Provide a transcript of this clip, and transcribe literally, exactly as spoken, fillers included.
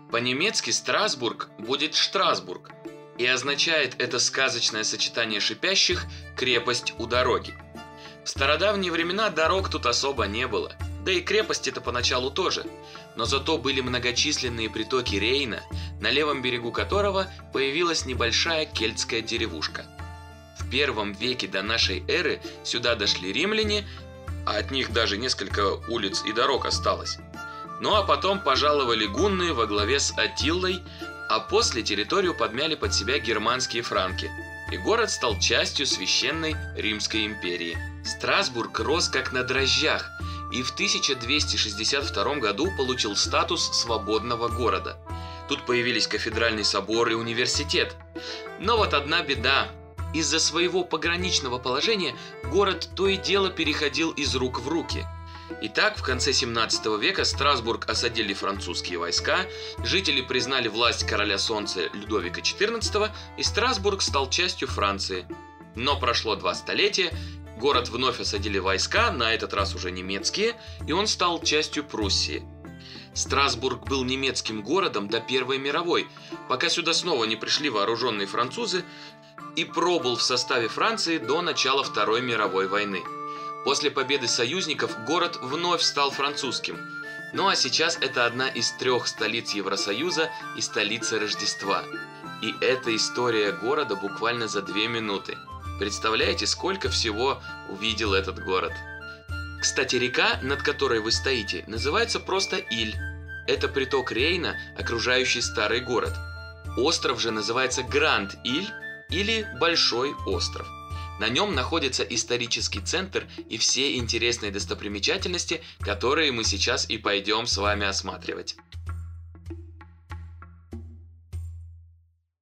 По-немецки Страсбург будет Штрасбург, и означает это сказочное сочетание шипящих «крепость у дороги». В стародавние времена дорог тут особо не было, да и крепости-то поначалу тоже, но зато были многочисленные притоки Рейна, на левом берегу которого появилась небольшая кельтская деревушка. В первом веке до нашей эры сюда дошли римляне, а от них даже несколько улиц и дорог осталось. Ну а потом пожаловали гунны во главе с Аттилой, а после территорию подмяли под себя германские франки, и город стал частью Священной Римской империи. Страсбург рос как на дрожжах, и в тысяча двести шестьдесят втором году получил статус свободного города. Тут появились кафедральный собор и университет. Но вот одна беда. Из-за своего пограничного положения город то и дело переходил из рук в руки. Итак, в конце семнадцатого века Страсбург осадили французские войска, жители признали власть короля солнца Людовика четырнадцатого, и Страсбург стал частью Франции. Но прошло два столетия, город вновь осадили войска, на этот раз уже немецкие, и он стал частью Пруссии. Страсбург был немецким городом до Первой мировой, пока сюда снова не пришли вооруженные французы, и пробыл в составе Франции до начала Второй мировой войны. После победы союзников город вновь стал французским. Ну а сейчас это одна из трех столиц Евросоюза и столица Рождества. И эта история города буквально за две минуты. Представляете, сколько всего увидел этот город? Кстати, река, над которой вы стоите, называется просто Иль. Это приток Рейна, окружающий старый город. Остров же называется Гранд-Иль или Большой остров. На нем находится исторический центр и все интересные достопримечательности, которые мы сейчас и пойдем с вами осматривать.